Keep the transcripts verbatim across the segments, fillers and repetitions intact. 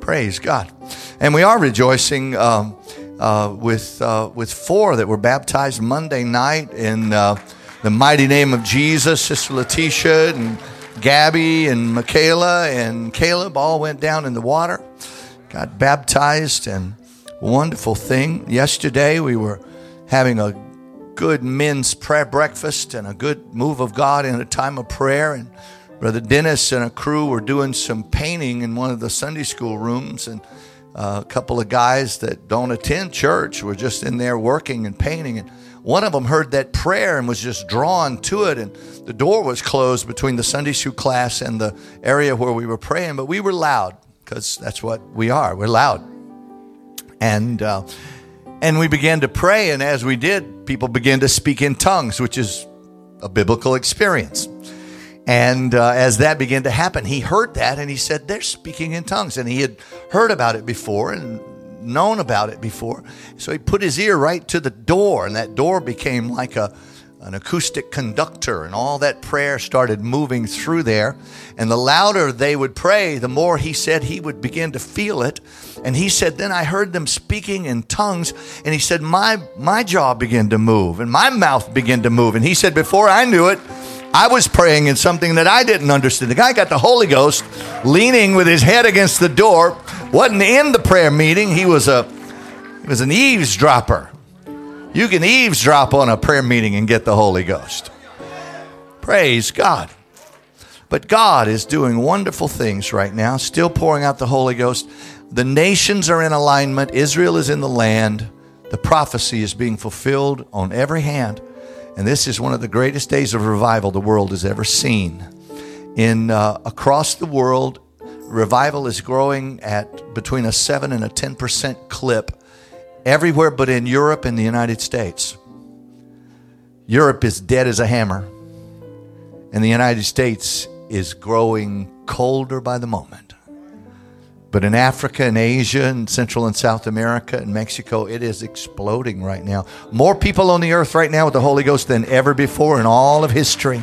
Praise God. And we are rejoicing um, uh, with uh, with four that were baptized Monday night in uh, the mighty name of Jesus. Sister Letitia and Gabby and Michaela and Caleb all went down in the water, got baptized, and wonderful thing. Yesterday we were having a good men's prayer breakfast and a good move of God in a time of prayer, and Brother Dennis and a crew were doing some painting in one of the Sunday school rooms, and uh, a couple of guys that don't attend church were just in there working and painting, and one of them heard that prayer and was just drawn to it, and the door was closed between the Sunday school class and the area where we were praying, but we were loud because that's what we are. We're loud. And uh, and we began to pray, and as we did, people began to speak in tongues, which is a biblical experience. And uh, as that began to happen, he heard that, and he said, they're speaking in tongues. And he had heard about it before and known about it before. So he put his ear right to the door, and that door became like a an acoustic conductor, and all that prayer started moving through there. And the louder they would pray, the more he said he would begin to feel it. And he said, then I heard them speaking in tongues, and he said, my my jaw began to move, and my mouth began to move. And he said, before I knew it, I was praying in something that I didn't understand. The guy got the Holy Ghost leaning with his head against the door. Wasn't in the prayer meeting. He was a he was an eavesdropper. You can eavesdrop on a prayer meeting and get the Holy Ghost. Praise God. But God is doing wonderful things right now, still pouring out the Holy Ghost. The nations are in alignment. Israel is in the land. The prophecy is being fulfilled on every hand. And this is one of the greatest days of revival the world has ever seen. In uh, across the world, revival is growing at between a seven and a ten percent clip everywhere but in Europe and the United States. Europe is dead as a hammer, and the United States is growing colder by the moment. But in Africa and Asia and Central and South America and Mexico, it is exploding right now. More people on the earth right now with the Holy Ghost than ever before in all of history.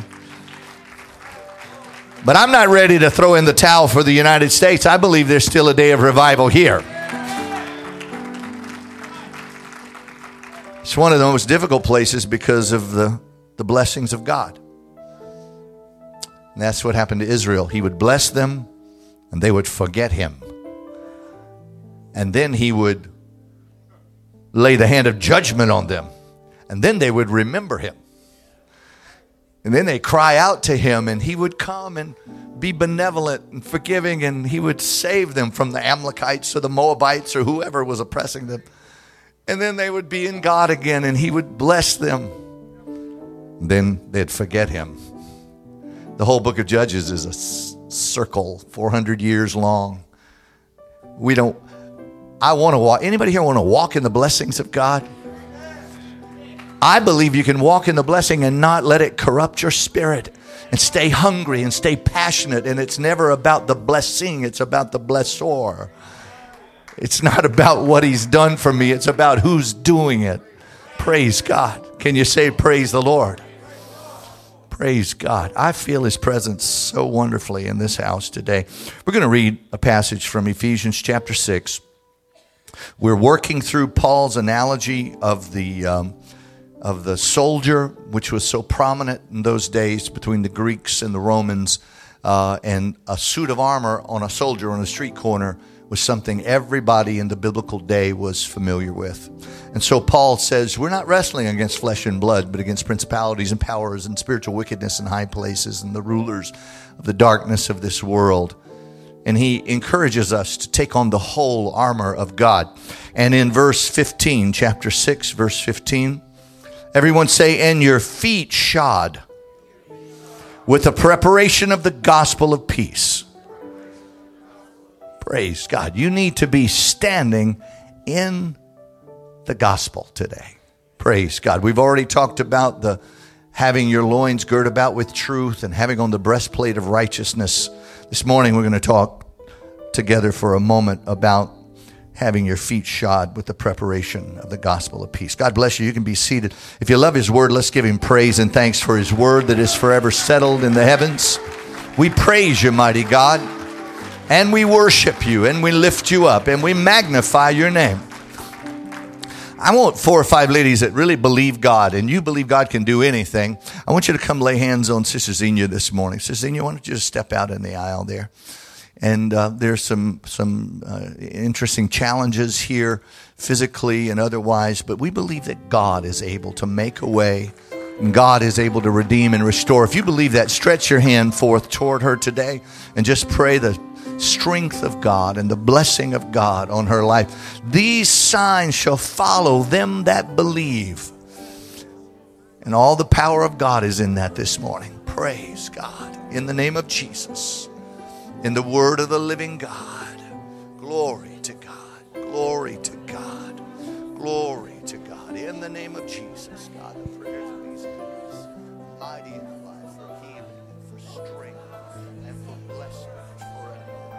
But I'm not ready to throw in the towel for the United States. I believe there's still a day of revival here. It's one of the most difficult places because of the, the blessings of God. And that's what happened to Israel. He would bless them, and they would forget him. And then he would lay the hand of judgment on them. And then they would remember him. And then they cry out to him, and he would come and be benevolent and forgiving, and he would save them from the Amalekites or the Moabites or whoever was oppressing them. And then they would be in God again, and he would bless them. And then they'd forget him. The whole book of Judges is a circle, four hundred years long. We don't, I want to walk, anybody here want to walk in the blessings of God? I believe you can walk in the blessing and not let it corrupt your spirit, and stay hungry and stay passionate. And it's never about the blessing, it's about the blessor. It's not about what he's done for me, it's about who's doing it. Praise God. Can you say praise the Lord? Praise God. I feel his presence so wonderfully in this house today. We're going to read a passage from Ephesians chapter six. We're working through Paul's analogy of the um, of the soldier, which was so prominent in those days between the Greeks and the Romans. Uh, and a suit of armor on a soldier on a street corner was something everybody in the biblical day was familiar with. And so Paul says, we're not wrestling against flesh and blood, but against principalities and powers and spiritual wickedness in high places and the rulers of the darkness of this world. And he encourages us to take on the whole armor of God. And in verse fifteen, chapter six, verse fifteen, everyone say, and your feet shod with the preparation of the gospel of peace. Praise God. You need to be standing in the gospel today. Praise God. We've already talked about the having your loins girt about with truth and having on the breastplate of righteousness. This morning we're going to talk together for a moment about having your feet shod with the preparation of the gospel of peace. God bless you. You can be seated. If you love his word, let's give him praise and thanks for his word that is forever settled in the heavens. We praise you, mighty God. And we worship you, and we lift you up, and we magnify your name. I want four or five ladies that really believe God, and you believe God can do anything. I want you to come lay hands on Sister Xenia this morning. Sister Xenia, why don't you just step out in the aisle there? And uh, there's some some uh, interesting challenges here, physically and otherwise, but we believe that God is able to make a way, and God is able to redeem and restore. If you believe that, stretch your hand forth toward her today and just pray the strength of God and the blessing of God on her life. These signs shall follow them that believe. And all the power of God is in that this morning. Praise God. In the name of Jesus. In the word of the living God. Glory to God. Glory to God. Glory to God. In the name of Jesus, God, the prayers of these kids, mighty in their life, for healing and for strength and for blessing and for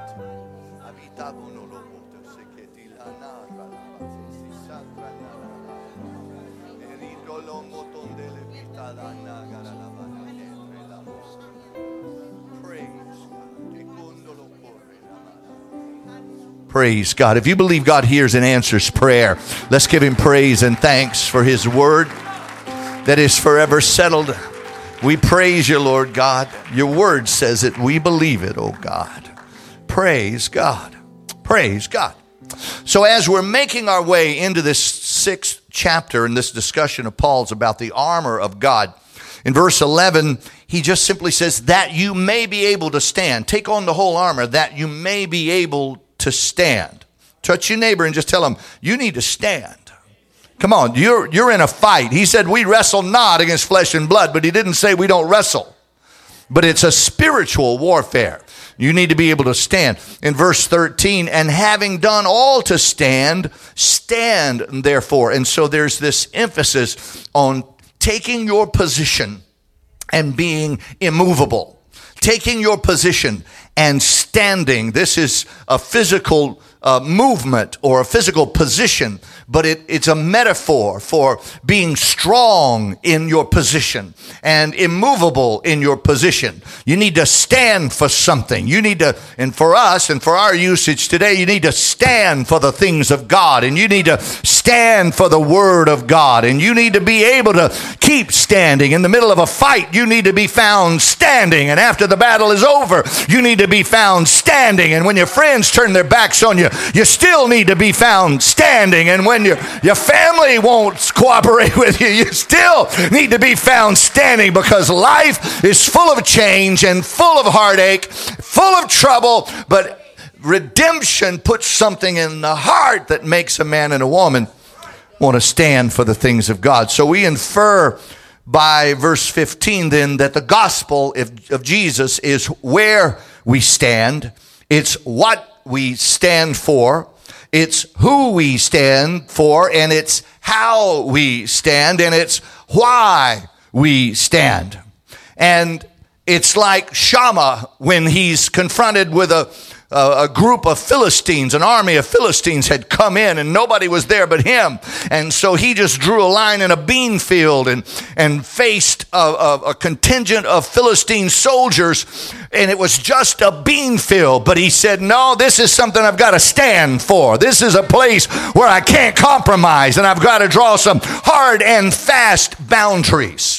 Praise God. If you believe God hears and answers prayer, let's give him praise and thanks for his word that is forever settled. We praise you, Lord God. Your word says it. We believe it, oh God. Praise God. Praise God. So as we're making our way into this sixth chapter in this discussion of Paul's about the armor of God, in verse eleven, he just simply says that you may be able to stand. Take on the whole armor that you may be able to stand. Touch your neighbor and just tell him, you need to stand. Come on, you're, you're in a fight. He said we wrestle not against flesh and blood, but he didn't say we don't wrestle. But it's a spiritual warfare. You need to be able to stand. In verse thirteen, and having done all to stand, stand therefore. And so there's this emphasis on taking your position and being immovable. Taking your position and standing. This is a physical uh, movement or a physical position, but it, it's a metaphor for being strong in your position and immovable in your position. You need to stand for something. You need to, and for us and for our usage today, you need to stand for the things of God, and you need to stand for the word of God, and you need to be able to keep standing. In the middle of a fight, you need to be found standing, and after the battle is over, you need to be found standing. And when your friends turn their backs on you, you still need to be found standing. And when your, your family won't cooperate with you, you still need to be found standing, because life is full of change and full of heartache, full of trouble, but redemption puts something in the heart that makes a man and a woman want to stand for the things of God. So we infer by verse fifteen then that the gospel of Jesus is where we stand. It's what we stand for. It's who we stand for, and it's how we stand, and it's why we stand. And it's like Shammah when he's confronted with a a group of Philistines, an army of Philistines had come in, and nobody was there but him. And so he just drew a line in a bean field and, and faced a, a, a contingent of Philistine soldiers, and it was just a bean field. But he said, no, this is something I've got to stand for. This is a place where I can't compromise, and I've got to draw some hard and fast boundaries.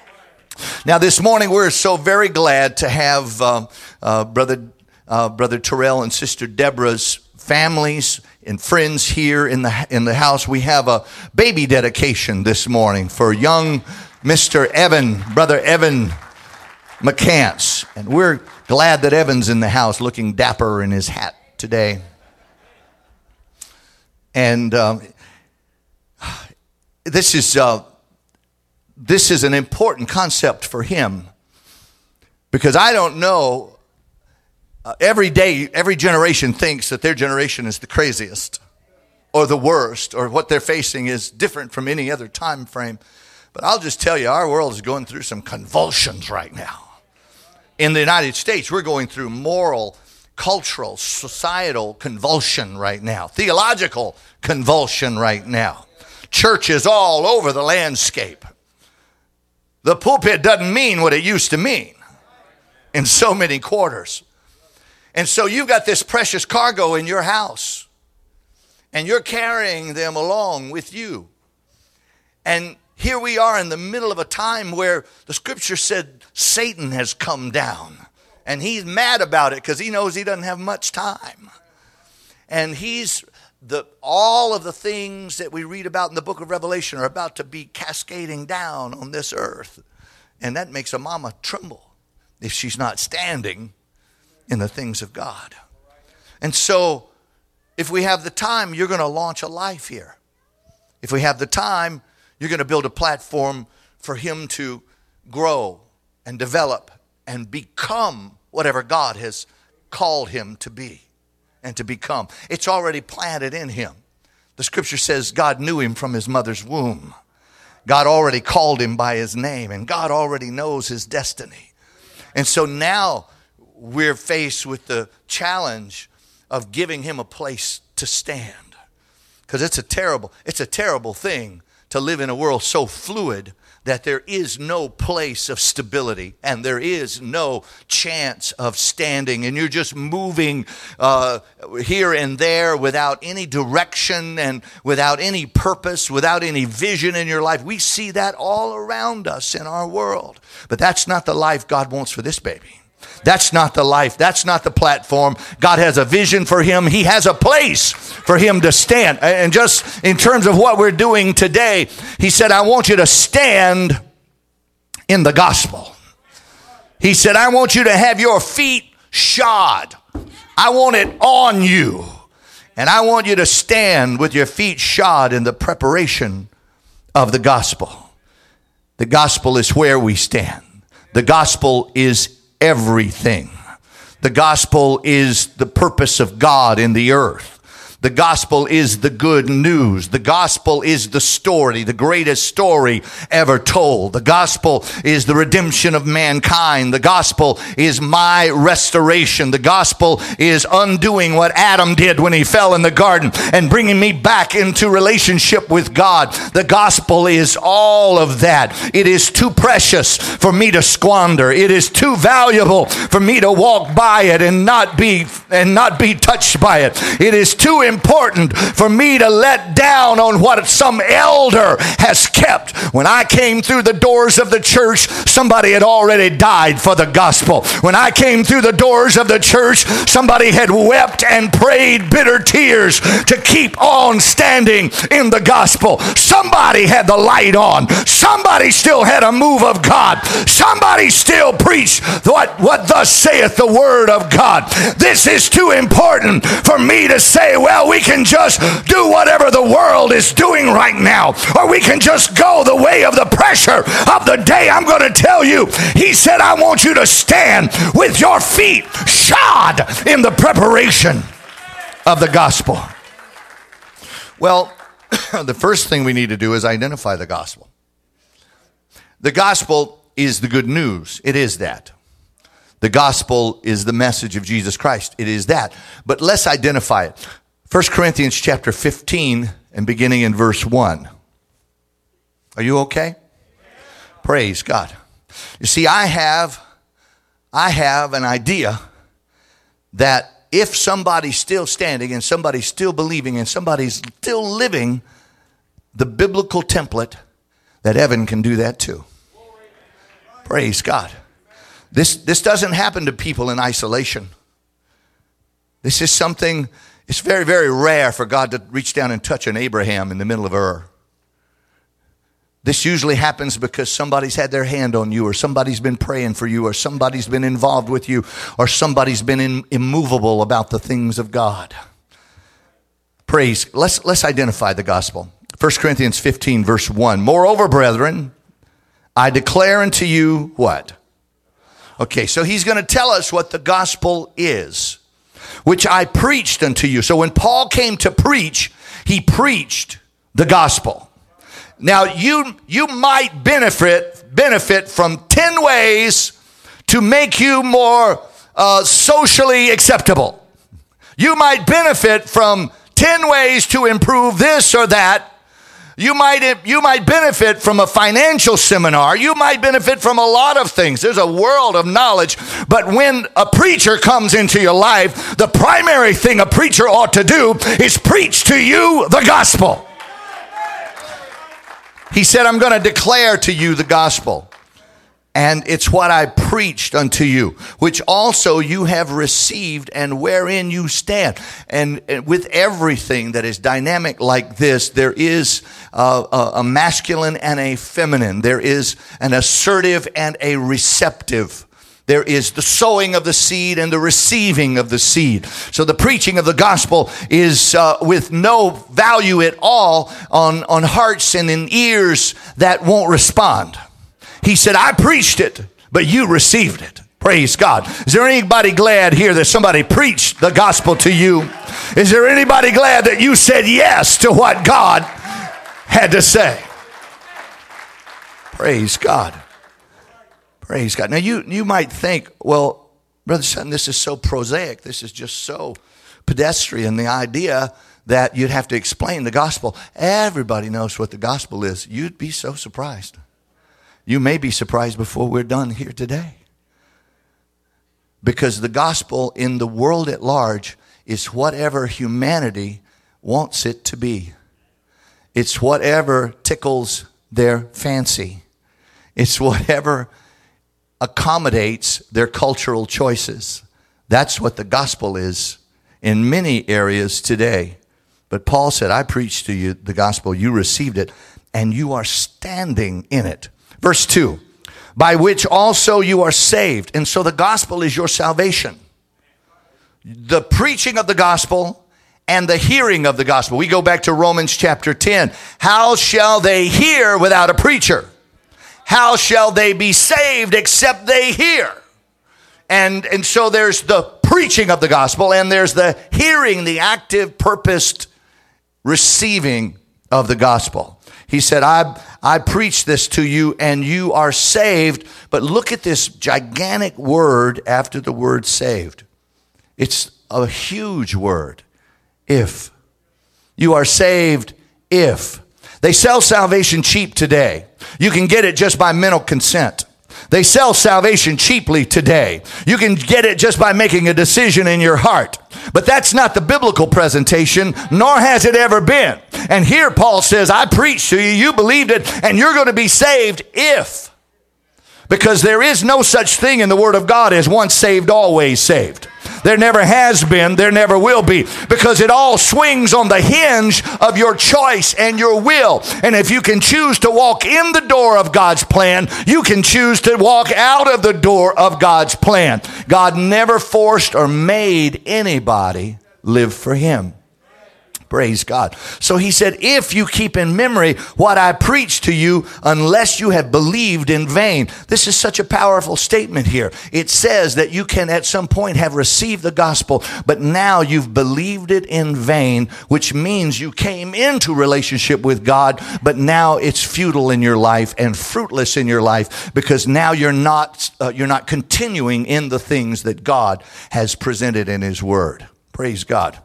Now, this morning, we're so very glad to have uh, uh, Brother Uh, Brother Terrell and Sister Deborah's families and friends here in the in the house. We have a baby dedication this morning for young Mister Evan, Brother Evan McCants. And we're glad that Evan's in the house looking dapper in his hat today. And uh, this is uh, this is an important concept for him, because I don't know, Uh, every day, every generation thinks that their generation is the craziest or the worst, or what they're facing is different from any other time frame. But I'll just tell you, our world is going through some convulsions right now. In the United States, we're going through moral, cultural, societal convulsion right now. Theological convulsion right now. Churches all over the landscape. The pulpit doesn't mean what it used to mean in so many quarters. And so you've got this precious cargo in your house, and you're carrying them along with you. And here we are in the middle of a time where the scripture said Satan has come down. And he's mad about it because he knows he doesn't have much time. And he's the all of the things that we read about in the book of Revelation are about to be cascading down on this earth. And that makes a mama tremble if she's not standing in the things of God. And so if we have the time, you're going to launch a life here. If we have the time, you're going to build a platform for him to grow and develop and become whatever God has called him to be and to become. It's already planted in him. The scripture says God knew him from his mother's womb. God already called him by his name, and God already knows his destiny. And so now we're faced with the challenge of giving him a place to stand. Because it's a terrible, it's a terrible thing to live in a world so fluid that there is no place of stability and there is no chance of standing, and you're just moving uh, here and there without any direction and without any purpose, without any vision in your life. We see that all around us in our world. But that's not the life God wants for this baby. That's not the life. That's not the platform. God has a vision for him. He has a place for him to stand. And just in terms of what we're doing today, he said, I want you to stand in the gospel. He said, I want you to have your feet shod. I want it on you. And I want you to stand with your feet shod in the preparation of the gospel. The gospel is where we stand. The gospel is everything. The gospel is the purpose of God in the earth. The gospel is the good news. The gospel is the story, the greatest story ever told. The gospel is the redemption of mankind. The gospel is my restoration. The gospel is undoing what Adam did when he fell in the garden and bringing me back into relationship with God. The gospel is all of that. It is too precious for me to squander. It is too valuable for me to walk by it and not be and not be touched by it. It is too important for me to let down on what some elder has kept. When I came through the doors of the church, somebody had already died for the gospel. When I came through the doors of the church, somebody had wept and prayed bitter tears to keep on standing in the gospel. Somebody had the light on. Somebody still had a move of God. Somebody still preached what, what thus saith the word of God. This is too important for me to say, well, we can just do whatever the world is doing right now, or we can just go the way of the pressure of the day. I'm going to tell you, he said, I want you to stand with your feet shod in the preparation of the gospel. Well, the first thing we need to do is identify the gospel. The gospel is the good news. It is that. The gospel is the message of Jesus Christ. It is that. But let's identify it. First Corinthians chapter fifteen and beginning in verse one. Are you okay? Praise God. You see, I have, I have an idea that if somebody's still standing and somebody's still believing and somebody's still living the biblical template, that Evan can do that too. Praise God. This, this doesn't happen to people in isolation. This is something, it's very, very rare for God to reach down and touch an Abraham in the middle of Ur. This usually happens because somebody's had their hand on you, or somebody's been praying for you, or somebody's been involved with you, or somebody's been in, immovable about the things of God. Praise. Let's, let's identify the gospel. First Corinthians fifteen, verse one. Moreover, brethren, I declare unto you what? Okay, so he's going to tell us what the gospel is, which I preached unto you. So when Paul came to preach, he preached the gospel. Now, you you might benefit benefit from ten ways to make you more uh, socially acceptable. You might benefit from ten ways to improve this or that. You might, you might benefit from a financial seminar. You might benefit from a lot of things. There's a world of knowledge. But when a preacher comes into your life, the primary thing a preacher ought to do is preach to you the gospel. He said, I'm going to declare to you the gospel. And it's what I preached unto you, which also you have received and wherein you stand. And with everything that is dynamic like this, there is a, a masculine and a feminine. There is an assertive and a receptive. There is the sowing of the seed and the receiving of the seed. So the preaching of the gospel is uh, with no value at all on, on hearts and in ears that won't respond. He said, I preached it, but you received it. Praise God. Is there anybody glad here that somebody preached the gospel to you? Is there anybody glad that you said yes to what God had to say? Praise God. Praise God. Now you, you might think, well, Brother Sutton, this is so prosaic. This is just so pedestrian. The idea that you'd have to explain the gospel. Everybody knows what the gospel is. You'd be so surprised. You may be surprised before we're done here today. Because the gospel in the world at large is whatever humanity wants it to be. It's whatever tickles their fancy. It's whatever accommodates their cultural choices. That's what the gospel is in many areas today. But Paul said, I preached to you the gospel, you received it, and you are standing in it. Verse two, by which also you are saved. And so the gospel is your salvation. The preaching of the gospel and the hearing of the gospel. We go back to Romans chapter ten. How shall they hear without a preacher? How shall they be saved except they hear? And, and so there's the preaching of the gospel and there's the hearing, the active, purposed receiving of the gospel. He said, I, I preach this to you and you are saved. But look at this gigantic word after the word saved. It's a huge word. If. You are saved if. They sell salvation cheap today. You can get it just by mental consent. They sell salvation cheaply today. You can get it just by making a decision in your heart. But that's not the biblical presentation, nor has it ever been. And here Paul says, I preached to you, you believed it, and you're going to be saved if. Because there is no such thing in the Word of God as once saved, always saved. There never has been, there never will be, because it all swings on the hinge of your choice and your will. And if you can choose to walk in the door of God's plan, you can choose to walk out of the door of God's plan. God never forced or made anybody live for Him. Praise God. So he said, if you keep in memory what I preached to you, unless you have believed in vain. This is such a powerful statement here. It says that you can at some point have received the gospel, but now you've believed it in vain, which means you came into relationship with God, but now it's futile in your life and fruitless in your life because now you're not, uh, you're not continuing in the things that God has presented in His Word. Praise God.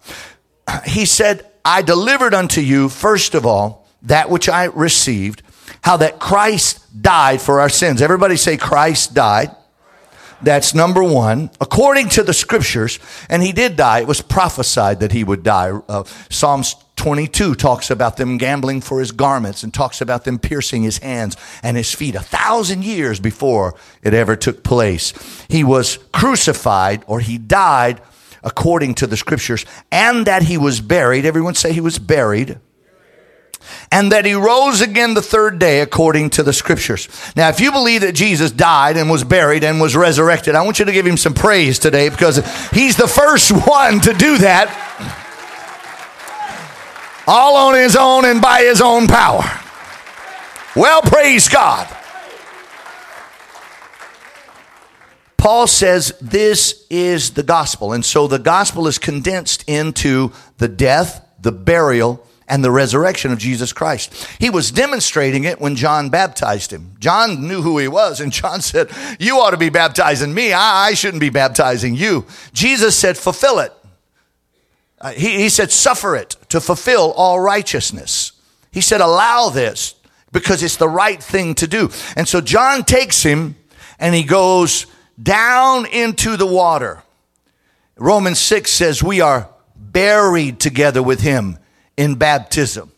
He said, I delivered unto you, first of all, that which I received, how that Christ died for our sins. Everybody say Christ died. That's number one. According to the scriptures, and He did die. It was prophesied that He would die. Uh, Psalms twenty-two talks about them gambling for His garments and talks about them piercing His hands and His feet a thousand years before it ever took place. He was crucified, or He died according to the scriptures, and that He was buried. Everyone say He was buried. And that He rose again the third day according to the scriptures. Now, if you believe that Jesus died and was buried and was resurrected, I want you to give Him some praise today because He's the first one to do that. All on His own and by His own power. Well, praise God. Paul says this is the gospel. And so the gospel is condensed into the death, the burial, and the resurrection of Jesus Christ. He was demonstrating it when John baptized Him. John knew who He was, and John said, you ought to be baptizing me. I, I shouldn't be baptizing you. Jesus said, fulfill it. Uh, he, he said, suffer it to fulfill all righteousness. He said, allow this because it's the right thing to do. And so John takes him and he goes down into the water. Romans six says we are buried together with him in baptism.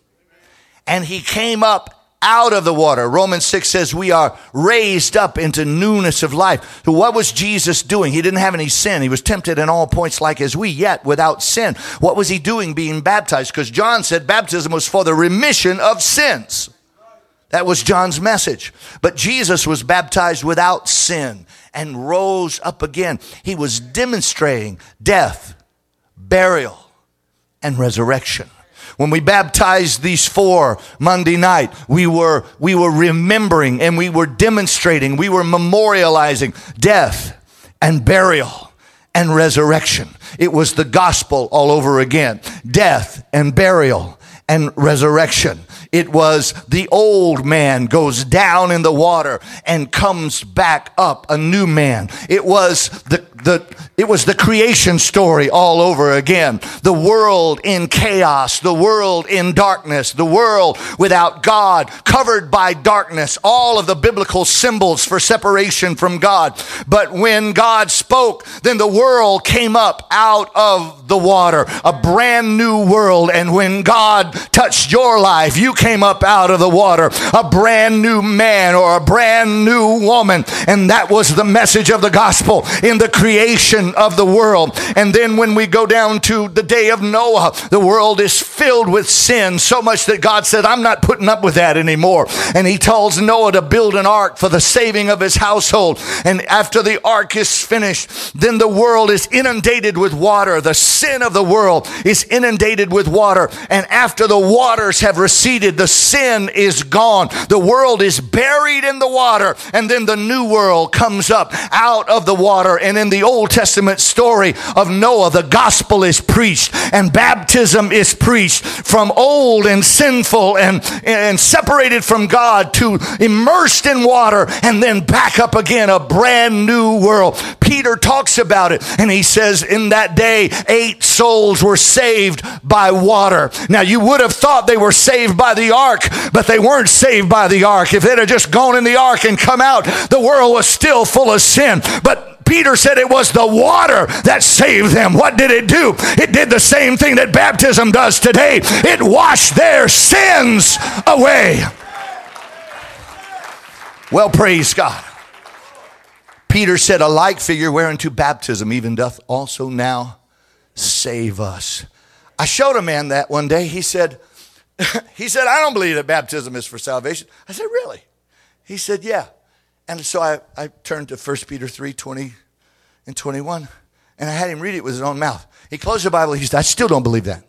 And he came up out of the water. Romans six says we are raised up into newness of life. So what was Jesus doing? He didn't have any sin. He was tempted in all points like as we, yet without sin. What was he doing being baptized? Because John said baptism was for the remission of sins. That was John's message. But Jesus was baptized without sin and rose up again. He was demonstrating death, burial, and resurrection. When we baptized these four Monday night, we were, we were remembering and we were demonstrating, we were memorializing death and burial and resurrection. It was the gospel all over again. Death and burial and resurrection. It was the old man goes down in the water and comes back up a new man. It was the, the, it was the creation story all over again. The world in chaos, the world in darkness, the world without God, covered by darkness, all of the biblical symbols for separation from God. But when God spoke, then the world came up out of the water, a brand new world. And when God touched your life, you came up out of the water, a brand new man or a brand new woman. And that was the message of the gospel in the creation of the world. And then when we go down to the day of Noah, the world is filled with sin, so much that God said, I'm not putting up with that anymore. And he tells Noah to build an ark for the saving of his household. And after the ark is finished, then the world is inundated with water. The sin of the world is inundated with water. And after the waters have receded, the sin is gone. The world is buried in the water. And then the new world comes up out of the water. And in the Old Testament story of Noah, the gospel is preached and baptism is preached from old and sinful and, and separated from God to immersed in water and then back up again, a brand new world. Peter talks about it and he says in that day, eight souls were saved by water. Now you would have thought they were saved by the ark, but they weren't saved by the ark. If they'd have just gone in the ark and come out, the world was still full of sin. But Peter said it was the water that saved them. What did it do? It did the same thing that baptism does today. It washed their sins away. Well, praise God. Peter said, a like figure whereunto baptism even doth also now save us. I showed a man that one day. He said, he said, I don't believe that baptism is for salvation. I said, really? He said, yeah. And so I, I turned to First Peter three, twenty and twenty-one, and I had him read it with his own mouth. He closed the Bible. He said, I still don't believe that.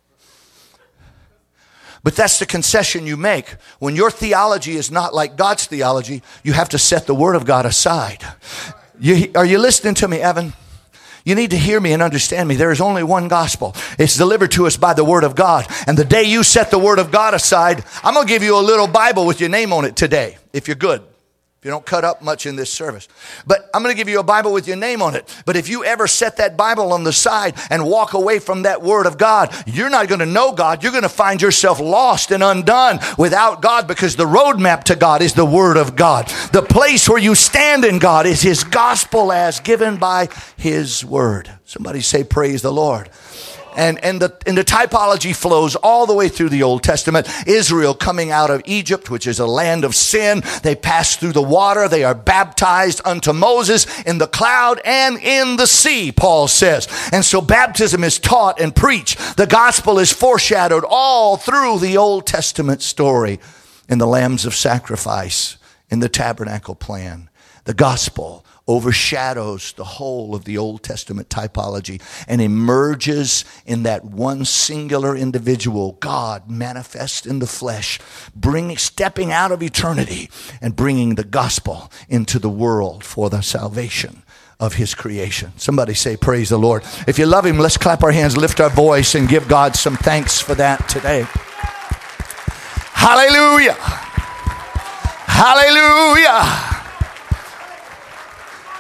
But that's the concession you make. When your theology is not like God's theology, you have to set the Word of God aside. You, are you listening to me, Evan? You need to hear me and understand me. There is only one gospel. It's delivered to us by the Word of God. And the day you set the Word of God aside, I'm going to give you a little Bible with your name on it today, if you're good. You don't cut up much in this service. But I'm going to give you a Bible with your name on it. But if you ever set that Bible on the side and walk away from that Word of God, you're not going to know God. You're going to find yourself lost and undone without God, because the roadmap to God is the Word of God. The place where you stand in God is His gospel as given by His Word. Somebody say, praise the Lord. And, and, the, and the typology flows all the way through the Old Testament. Israel coming out of Egypt, which is a land of sin. They pass through the water. They are baptized unto Moses in the cloud and in the sea, Paul says. And so baptism is taught and preached. The gospel is foreshadowed all through the Old Testament story in the lambs of sacrifice, in the tabernacle plan. The gospel overshadows the whole of the Old Testament typology and emerges in that one singular individual, God manifest in the flesh, bringing, stepping out of eternity and bringing the gospel into the world for the salvation of His creation. Somebody say, praise the Lord. If you love Him, let's clap our hands, lift our voice, and give God some thanks for that today. Hallelujah. Hallelujah.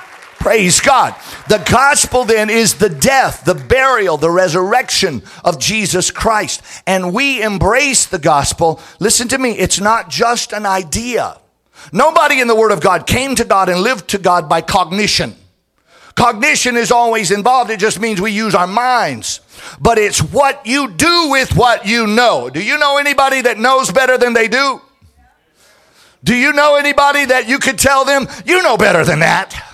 Praise God. The gospel then is the death, the burial, the resurrection of Jesus Christ. And we embrace the gospel. Listen to me, it's not just an idea. Nobody in the Word of God came to God and lived to God by cognition. Cognition is always involved. It just means we use our minds. But it's what you do with what you know. Do you know anybody that knows better than they do? Do you know anybody that you could tell them, you know better than that?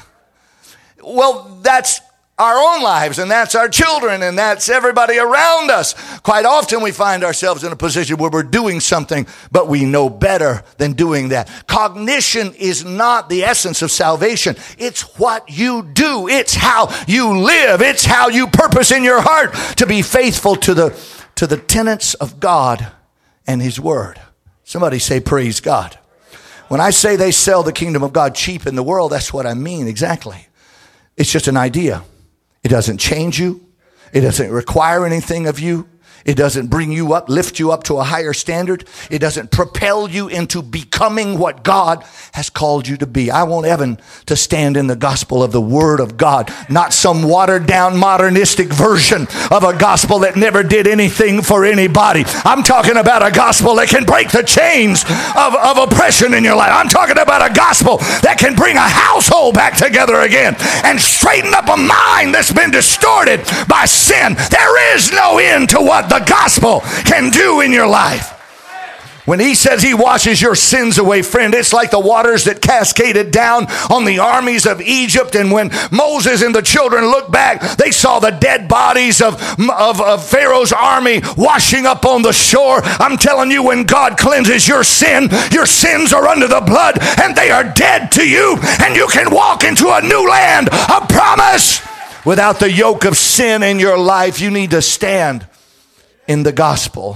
Well, that's our own lives, and that's our children, and that's everybody around us. Quite often we find ourselves in a position where we're doing something, but we know better than doing that. Cognition is not the essence of salvation. It's what you do. It's how you live. It's how you purpose in your heart to be faithful to the, to the tenets of God and His Word. Somebody say, praise God. When I say they sell the kingdom of God cheap in the world, that's what I mean exactly. It's just an idea. It doesn't change you. It doesn't require anything of you. It doesn't bring you up, lift you up to a higher standard. It doesn't propel you into becoming what God has called you to be. I want Evan to stand in the gospel of the Word of God, not some watered down modernistic version of a gospel that never did anything for anybody. I'm talking about a gospel that can break the chains of, of oppression in your life. I'm talking about a gospel that can bring a household back together again and straighten up a mind that's been distorted by sin. There is no end to what the gospel can do in your life. When He says He washes your sins away, friend, it's like the waters that cascaded down on the armies of Egypt. And when Moses and the children looked back, they saw the dead bodies of, of, of Pharaoh's army washing up on the shore. I'm telling you, when God cleanses your sin, your sins are under the blood and they are dead to you, and you can walk into a new land of promise. Without the yoke of sin in your life, you need to stand in the gospel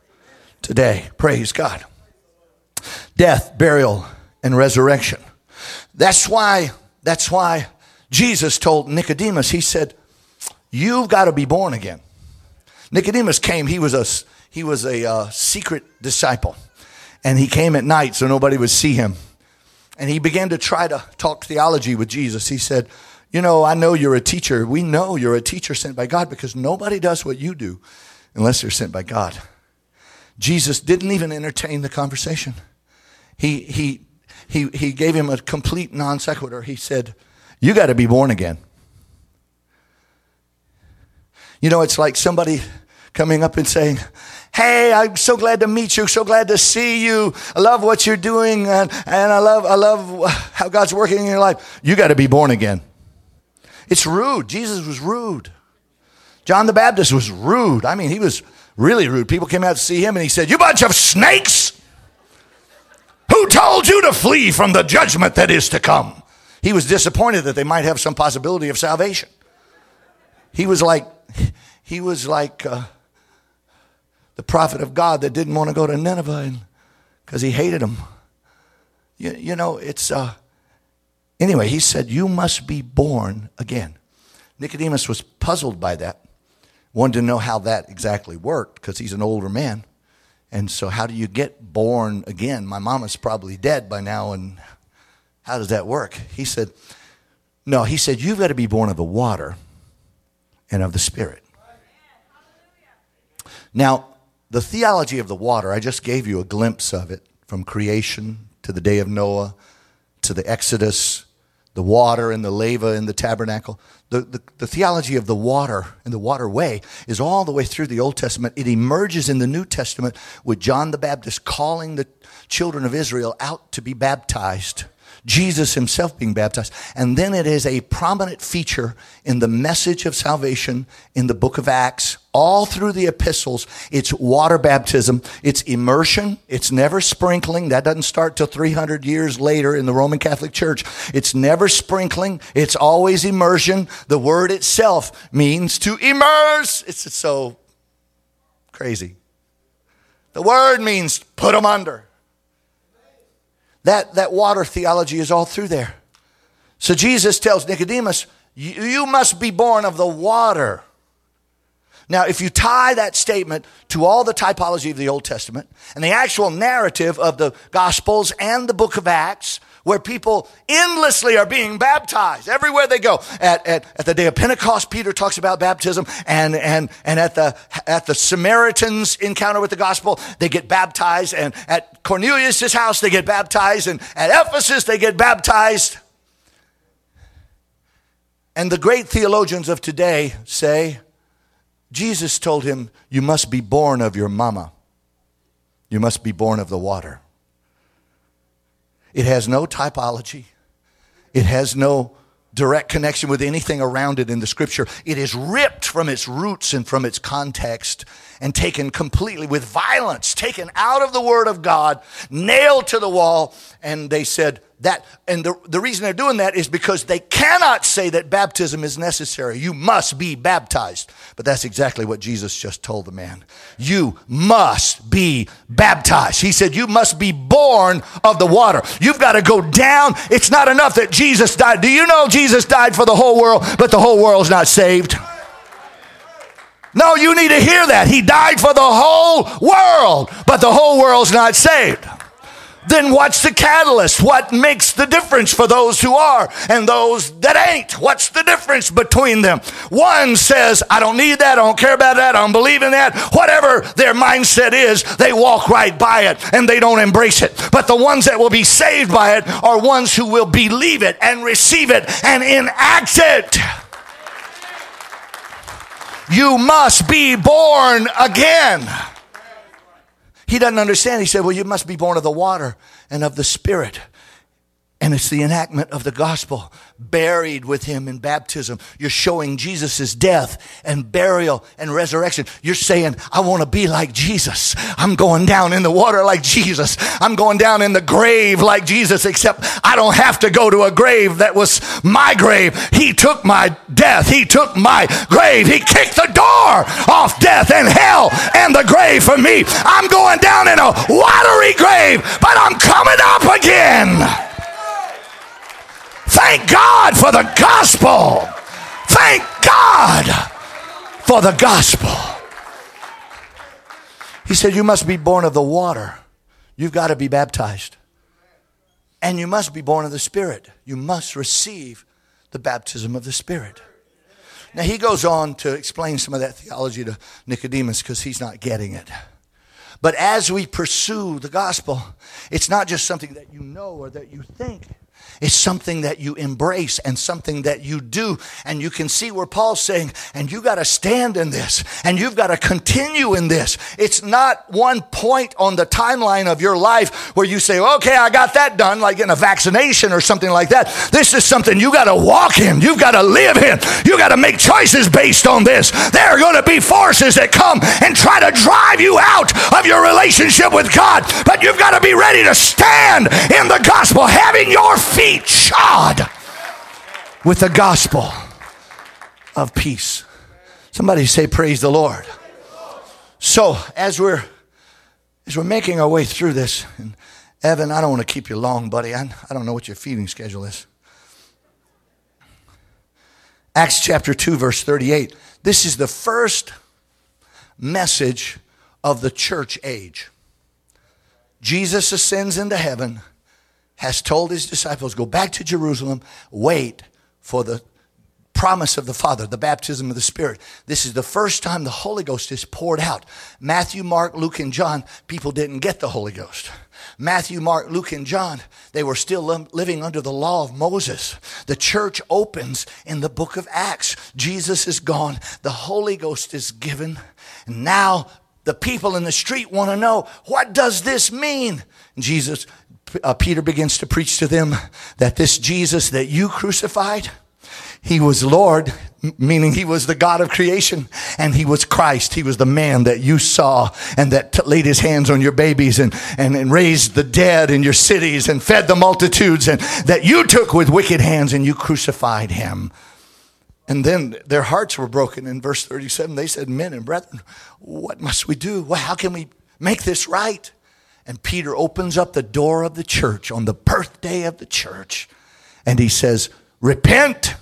today. Praise God. Death, burial, and resurrection. That's why, that's why Jesus told Nicodemus, He said, you've got to be born again. Nicodemus came, he was a, he was a uh, secret disciple. And he came at night so nobody would see him. And he began to try to talk theology with Jesus. He said, you know, I know you're a teacher. We know you're a teacher sent by God, because nobody does what you do unless they're sent by God. Jesus didn't even entertain the conversation. He he he he gave him a complete non sequitur. He said, you got to be born again. You know, it's like somebody coming up and saying, hey, I'm so glad to meet you, so glad to see you. I love what you're doing, and, and I love I love how God's working in your life. You got to be born again. It's rude. Jesus was rude. John the Baptist was rude. I mean, he was really rude. People came out to see him and he said, you bunch of snakes! Who told you to flee from the judgment that is to come? He was disappointed that they might have some possibility of salvation. He was like, he was like uh, the prophet of God that didn't want to go to Nineveh because he hated them. You, you know, it's, uh, anyway, he said, you must be born again. Nicodemus was puzzled by that. Wanted to know how that exactly worked, because he's an older man. And so how do you get born again? My mama's probably dead by now, and how does that work? He said, no, he said, you've got to be born of the water and of the Spirit. Now, the theology of the water, I just gave you a glimpse of it, from creation to the day of Noah to the Exodus, the water and the lava in the tabernacle. The, the, the theology of the water and the waterway is all the way through the Old Testament. It emerges in the New Testament with John the Baptist calling the children of Israel out to be baptized. Jesus himself being baptized. And then it is a prominent feature in the message of salvation in the book of Acts. All through the epistles, it's water baptism. It's immersion. It's never sprinkling. That doesn't start till three hundred years later in the Roman Catholic Church. It's never sprinkling. It's always immersion. The word itself means to immerse. It's so crazy. The word means put them under. That, that water theology is all through there. So Jesus tells Nicodemus, you, you must be born of the water. Now, if you tie that statement to all the typology of the Old Testament and the actual narrative of the Gospels and the book of Acts, where people endlessly are being baptized everywhere they go. At, at, at the day of Pentecost, Peter talks about baptism, and, and, and at the, at the Samaritans' encounter with the gospel, they get baptized, and at Cornelius' house, they get baptized, and at Ephesus, they get baptized. And the great theologians of today say, Jesus told him, you must be born of your mama. You must be born of the water. It has no typology. It has no direct connection with anything around it in the scripture. It is ripped from its roots and from its context and taken completely with violence, taken out of the word of God, nailed to the wall. And they said that, and the, the reason they're doing that is because they cannot say that baptism is necessary. You must be baptized. But that's exactly what Jesus just told the man. You must be baptized. He said, you must be born of the water. You've got to go down. It's not enough that Jesus died. Do you know Jesus died for the whole world, but the whole world's not saved? No, you need to hear that. He died for the whole world, but the whole world's not saved. Then what's the catalyst? What makes the difference for those who are and those that ain't? What's the difference between them? One says, I don't need that, I don't care about that, I don't believe in that. Whatever their mindset is, they walk right by it and they don't embrace it. But the ones that will be saved by it are ones who will believe it and receive it and enact it. You must be born again. He doesn't understand. He said, well, you must be born of the water and of the Spirit. And it's the enactment of the gospel, buried with him in baptism. You're showing Jesus' death and burial and resurrection. You're saying, I want to be like Jesus. I'm going down in the water like Jesus. I'm going down in the grave like Jesus, except I don't have to go to a grave that was my grave. He took my death. He took my grave. He kicked the door off death and hell and the grave for me. I'm going down in a watery grave, but I'm coming up again. Thank God for the gospel. Thank God for the gospel. He said, you must be born of the water. You've got to be baptized. And you must be born of the Spirit. You must receive the baptism of the Spirit. Now he goes on to explain some of that theology to Nicodemus because he's not getting it. But as we pursue the gospel, it's not just something that you know or that you think. It's something that you embrace and something that you do. And you can see where Paul's saying, and you got to stand in this and you've got to continue in this. It's not one point on the timeline of your life where you say, okay, I got that done, like in a vaccination or something like that. This is something you got to walk in. You've got to live in. You got to make choices based on this. There are going to be forces that come and try to drive you out of your relationship with God. But you've got to be ready to stand in the gospel, having your feet shod with the gospel of peace. Somebody say, praise the Lord. So as we're as we're making our way through this, and Evan, I don't want to keep you long, buddy. I, I don't know what your feeding schedule is. Acts chapter two, verse thirty-eight. This is the first message of the church age. Jesus ascends into heaven, has told his disciples, go back to Jerusalem, wait for the promise of the Father, the baptism of the Spirit. This is the first time the Holy Ghost is poured out. Matthew, Mark, Luke, and John, people didn't get the Holy Ghost. Matthew, Mark, Luke, and John, they were still living under the law of Moses. The church opens in the book of Acts. Jesus is gone. The Holy Ghost is given. And now the people in the street want to know, what does this mean? Jesus Uh, Peter begins to preach to them that this Jesus that you crucified, he was Lord, meaning he was the God of creation, and he was Christ. He was the man that you saw and that t- laid his hands on your babies and, and, and raised the dead in your cities and fed the multitudes, and that you took with wicked hands and you crucified him. And then their hearts were broken. In verse thirty-seven, they said, men and brethren, what must we do? Well, how can we make this right? And Peter opens up the door of the church on the birthday of the church. And he says, repent.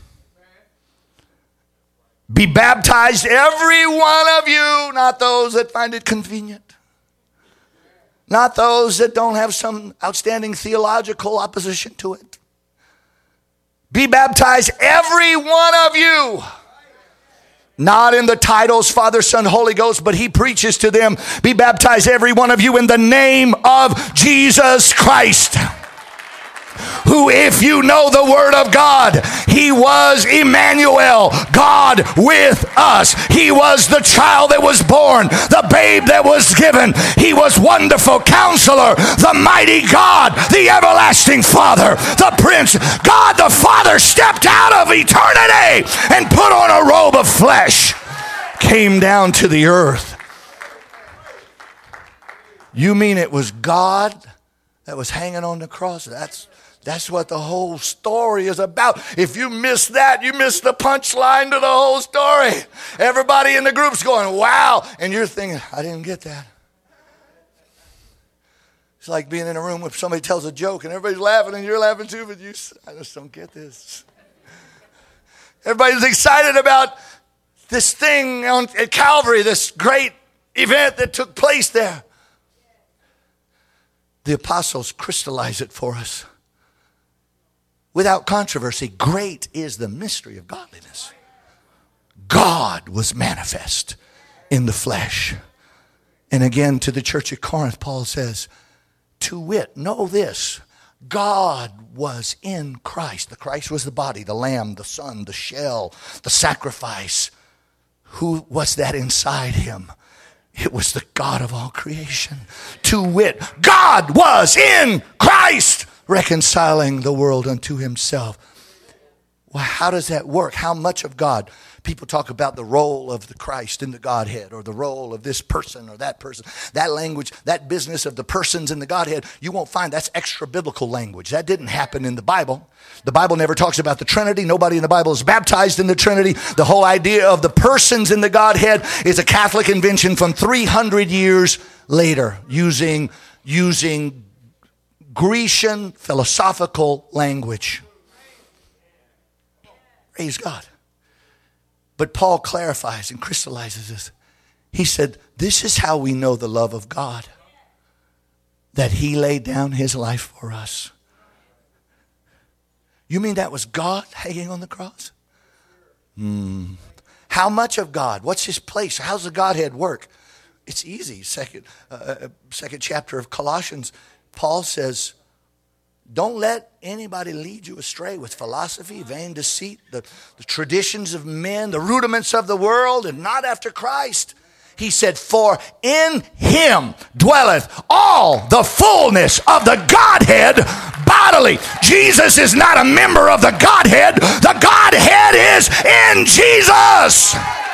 Be baptized, every one of you, not those that find it convenient. not those that don't have some outstanding theological opposition to it. Be baptized, every one of you. Not in the titles, Father, Son, Holy Ghost, but he preaches to them, be baptized, every one of you, in the name of Jesus Christ. Who, if you know the word of God, he was Emmanuel, God with us. He was the child that was born, the babe that was given. He was Wonderful Counselor, the mighty God, the everlasting Father, the Prince. God the Father stepped out of eternity and put on a robe of flesh, came down to the earth. You mean it was God that was hanging on the cross? That's That's what the whole story is about. If you miss that, you miss the punchline to the whole story. Everybody in the group's going, wow. And you're thinking, I didn't get that. It's like being in a room where somebody tells a joke and everybody's laughing and you're laughing too, but you, I just don't get this. Everybody's excited about this thing on, at Calvary, this great event that took place there. The apostles crystallize it for us. Without controversy, great is the mystery of godliness. God was manifest in the flesh. And again, to the church at Corinth, Paul says, to wit, know this, God was in Christ. The Christ was the body, the lamb, the son, the shell, the sacrifice. Who was that inside him? It was the God of all creation. To wit, God was in Christ, reconciling the world unto himself. Well, how does that work? How much of God? People talk about the role of the Christ in the Godhead, or the role of this person or that person. That language, that business of the persons in the Godhead, you won't find that's extra biblical language. That didn't happen in the Bible. The Bible never talks about the Trinity. Nobody in the Bible is baptized in the Trinity. The whole idea of the persons in the Godhead is a Catholic invention from three hundred years later, using, using Grecian philosophical language. Praise God. But Paul clarifies and crystallizes this. He said, this is how we know the love of God, that he laid down his life for us. You mean that was God hanging on the cross? Hmm. How much of God? What's his place? How's the Godhead work? It's easy. Second, uh, second chapter of Colossians, Paul says, don't let anybody lead you astray with philosophy, vain deceit, the, the traditions of men, the rudiments of the world, and not after Christ. He said, for in him dwelleth all the fullness of the Godhead bodily. Jesus is not a member of the Godhead. The Godhead is in Jesus.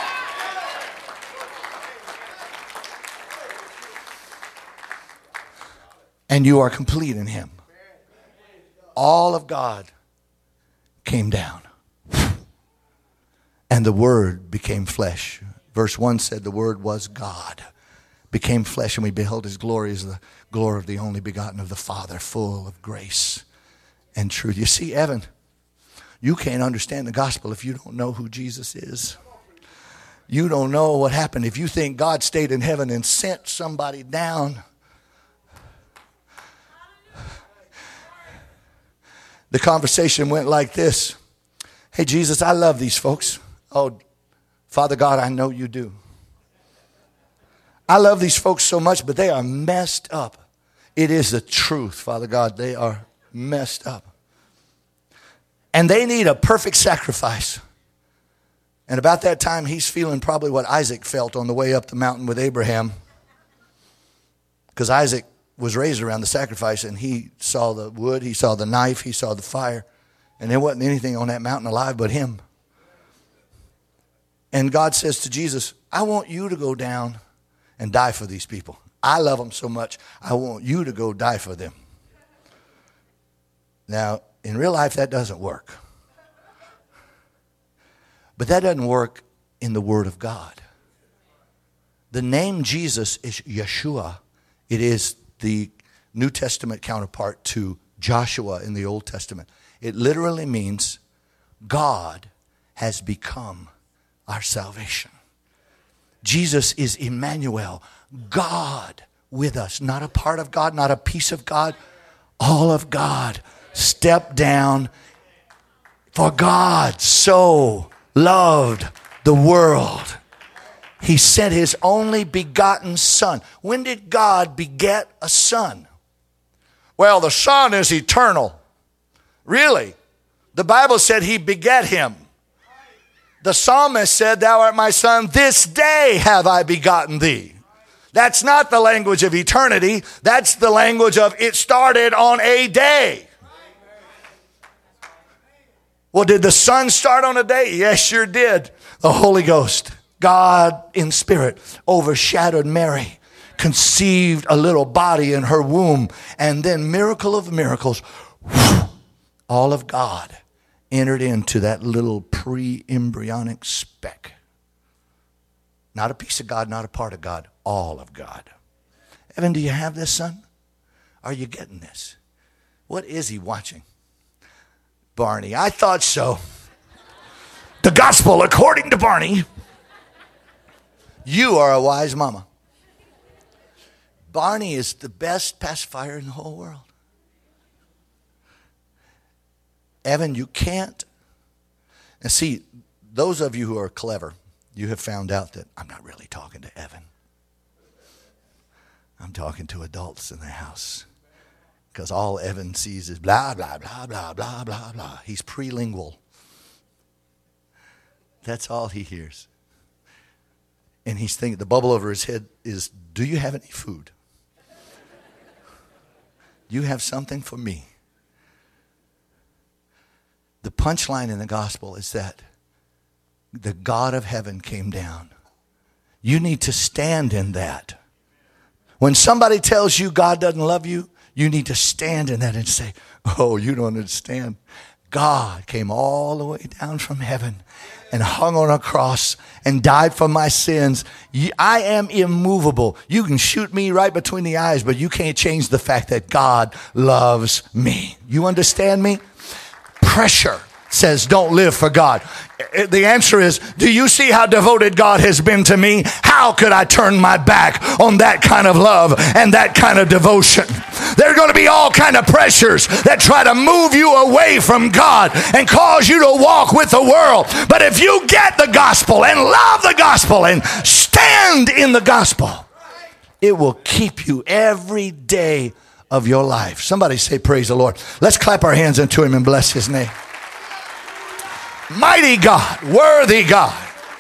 And you are complete in him. All of God came down. And the Word became flesh. Verse one said the Word was God. Became flesh, and we beheld his glory as the glory of the only begotten of the Father, full of grace and truth. You see, Evan, you can't understand the gospel if you don't know who Jesus is. You don't know what happened. If you think God stayed in heaven and sent somebody down, the conversation went like this. Hey, Jesus, I love these folks. Oh, Father God, I know you do. I love these folks so much, but they are messed up. It is the truth, Father God. They are messed up. And they need a perfect sacrifice. And about that time, he's feeling probably what Isaac felt on the way up the mountain with Abraham. Because Isaac was raised around the sacrifice, and he saw the wood, he saw the knife, he saw the fire, and there wasn't anything on that mountain alive but him. And God says to Jesus, I want you to go down and die for these people. I love them so much, I want you to go die for them. Now, in real life, that doesn't work. But that doesn't work in the Word of God. The name Jesus is Yeshua. It is the New Testament counterpart to Joshua in the Old Testament. It literally means God has become our salvation. Jesus is Emmanuel, God with us. Not a part of God, not a piece of God. All of God stepped down. For God so loved the world, he sent his only begotten son. When did God beget a son? Well, the Son is eternal. Really? The Bible said he beget him. The psalmist said, thou art my son, this day have I begotten thee. That's not the language of eternity. That's the language of it started on a day. Well, did the Son start on a day? Yes, sure did. The Holy Ghost, God in spirit, overshadowed Mary, conceived a little body in her womb, and then miracle of miracles, whew, all of God entered into that little pre-embryonic speck. Not a piece of God, not a part of God, all of God. Evan, do you have this, son? Are you getting this? What is he watching? Barney, I thought so. The gospel according to Barney. You are a wise mama. Barney is the best pacifier in the whole world. Evan, you can't. And see, those of you who are clever, you have found out that I'm not really talking to Evan. I'm talking to adults in the house. Because all Evan sees is blah, blah, blah, blah, blah, blah, blah. He's prelingual. That's all he hears. And he's thinking, the bubble over his head is, do you have any food? Do you have something for me? The punchline in the gospel is that the God of heaven came down. You need to stand in that. When somebody tells you God doesn't love you, you need to stand in that and say, oh, you don't understand. God came all the way down from heaven and hung on a cross and died for my sins. I am immovable. You can shoot me right between the eyes, but you can't change the fact that God loves me. You understand me? Pressure says don't live for God. The answer is, do you see how devoted God has been to me? How could I turn my back on that kind of love and that kind of devotion? There are going to be all kind of pressures that try to move you away from God and cause you to walk with the world. But if you get the gospel and love the gospel and stand in the gospel, it will keep you every day of your life. Somebody say, praise the Lord. Let's clap our hands unto him and bless his name. Mighty God, worthy God.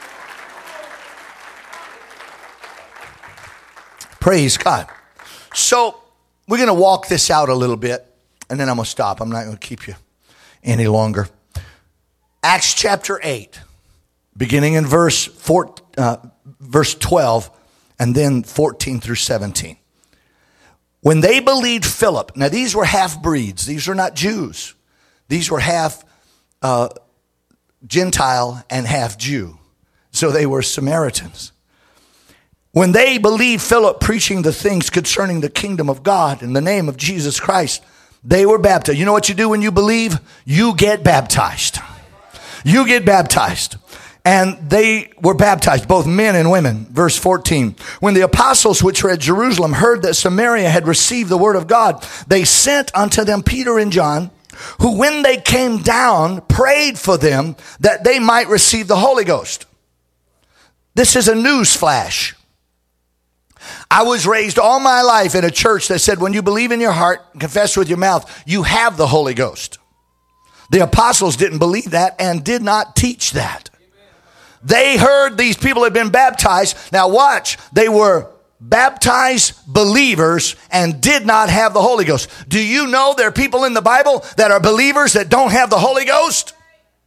Praise God. So we're going to walk this out a little bit, and then I'm going to stop. I'm not going to keep you any longer. Acts chapter eight, beginning in verse four, uh, verse twelve, and then fourteen through seventeen. When they believed Philip, now these were half-breeds. These are not Jews. These were half uh, Gentile and half Jew. So they were Samaritans. When they believed Philip preaching the things concerning the kingdom of God in the name of Jesus Christ, they were baptized. You know what you do when you believe? You get baptized. You get baptized. And they were baptized, both men and women. Verse fourteen. When the apostles which were at Jerusalem heard that Samaria had received the word of God, they sent unto them Peter and John, who when they came down, prayed for them that they might receive the Holy Ghost. This is a news flash. I was raised all my life in a church that said when you believe in your heart and confess with your mouth, you have the Holy Ghost. The apostles didn't believe that and did not teach that. They heard these people had been baptized. Now watch, they were baptized believers and did not have the Holy Ghost. Do you know there are people in the Bible that are believers that don't have the Holy Ghost?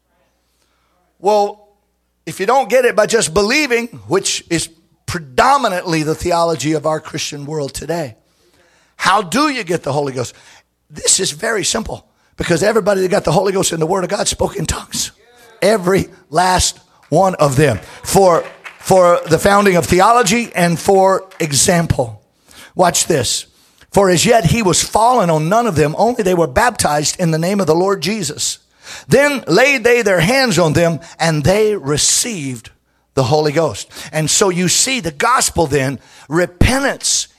Well, if you don't get it by just believing, which is predominantly the theology of our Christian world today, how do you get the Holy Ghost? This is very simple, because everybody that got the Holy Ghost in the Word of God spoke in tongues. Every last one of them. For For the founding of theology and for example. Watch this. For as yet he was fallen on none of them, only they were baptized in the name of the Lord Jesus. Then laid they their hands on them, and they received the Holy Ghost. And so you see the gospel then, repentance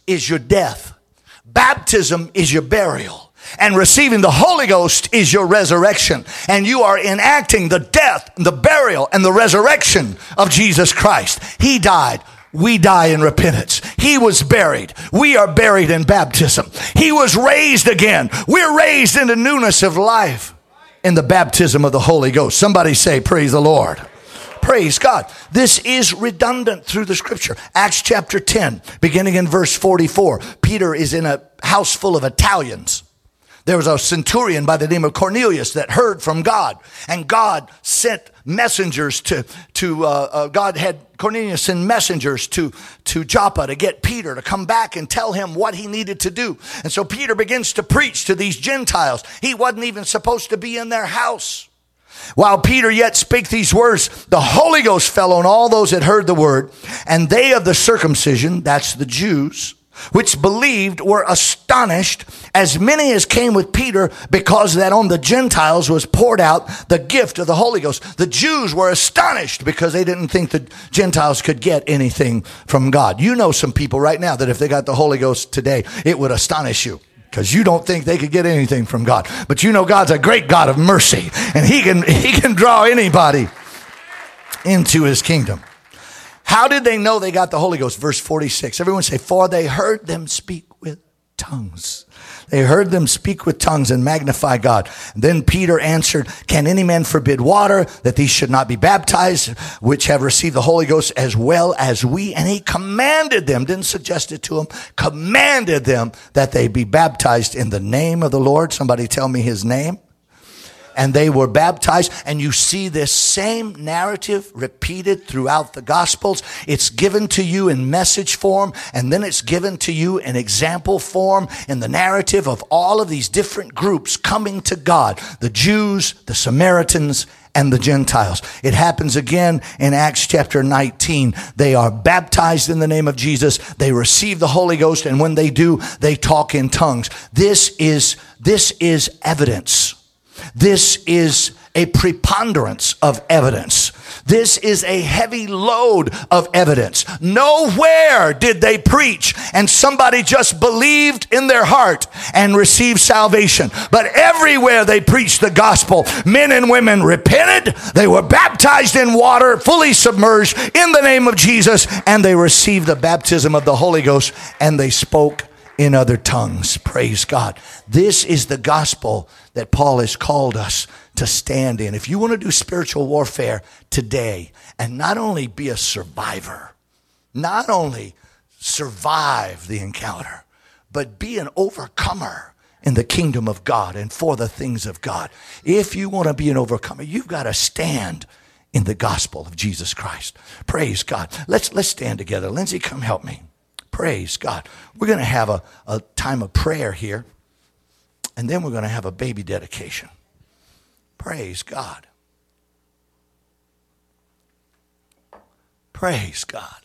is your death. Baptism is your burial. And receiving the Holy Ghost is your resurrection. And you are enacting the death, the burial, and the resurrection of Jesus Christ. He died. We die in repentance. He was buried. We are buried in baptism. He was raised again. We're raised into newness of life in the baptism of the Holy Ghost. Somebody say, praise the Lord. Praise God. This is redundant through the scripture. Acts chapter ten, beginning in verse forty-four. Peter is in a house full of Italians. There was a centurion by the name of Cornelius that heard from God. And God sent messengers to, to uh, uh, God had Cornelius send messengers to, to Joppa to get Peter to come back and tell him what he needed to do. And so Peter begins to preach to these Gentiles. He wasn't even supposed to be in their house. While Peter yet spake these words, the Holy Ghost fell on all those that heard the word, and they of the circumcision, that's the Jews, which believed, were astonished, as many as came with Peter, because that on the Gentiles was poured out the gift of the Holy Ghost. The Jews were astonished because they didn't think the Gentiles could get anything from God. You know some people right now that if they got the Holy Ghost today, it would astonish you, because you don't think they could get anything from God. But you know God's a great God of mercy, and he can, he can draw anybody into his kingdom. How did they know they got the Holy Ghost? Verse forty-six. Everyone say, for they heard them speak with tongues. They heard them speak with tongues and magnify God. And then Peter answered, can any man forbid water that these should not be baptized, which have received the Holy Ghost as well as we? And he commanded them, didn't suggest it to them, commanded them that they be baptized in the name of the Lord. Somebody tell me his name. And they were baptized. And you see this same narrative repeated throughout the Gospels. It's given to you in message form, and then it's given to you in example form in the narrative of all of these different groups coming to God. The Jews, the Samaritans, and the Gentiles. It happens again in Acts chapter nineteen. They are baptized in the name of Jesus. They receive the Holy Ghost, and when they do, they talk in tongues. This is, this is evidence. This is a preponderance of evidence. This is a heavy load of evidence. Nowhere did they preach and somebody just believed in their heart and received salvation. But everywhere they preached the gospel, men and women repented. They were baptized in water, fully submerged in the name of Jesus, and they received the baptism of the Holy Ghost, and they spoke in other tongues. Praise God. This is the gospel that Paul has called us to stand in. If you want to do spiritual warfare today and not only be a survivor, not only survive the encounter, but be an overcomer in the kingdom of God and for the things of God. If you want to be an overcomer, you've got to stand in the gospel of Jesus Christ. Praise God. Let's, let's stand together. Lindsay, come help me. Praise God. We're going to have a, a time of prayer here, and then we're going to have a baby dedication. Praise God. Praise God.